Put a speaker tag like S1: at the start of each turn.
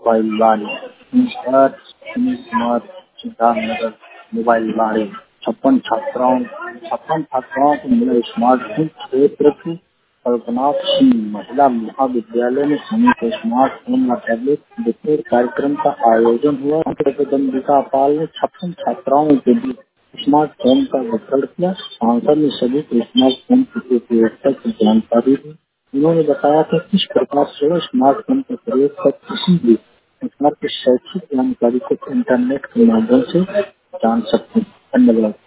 S1: Mobile Vani इंस्टार्ट smart Siddharthnagar mobile Vani 56 छात्राओं को मिला स्मार्टफोन। क्षेत्र की कल्पनाथ सिंह महिला महाविद्यालय में सभी स्मार्टफोन व टैबलेट वितरण कार्यक्रम का आयोजन हुआ। जगदम्बिका पाल ने 56 छात्राओं के बीच स्मार्टफोन का वितरण किया। सांसद ने सभी को स्मार्टफोन की उपयोगिता की जानकारी दी। उन्होंने बताया कि किस प्रकार से स्मार्टफोन का प्रयोग कर किसी भी प्रकार की शैक्षिक जानकारी को इंटरनेट के माध्यम से जान सकते हैं। धन्यवाद।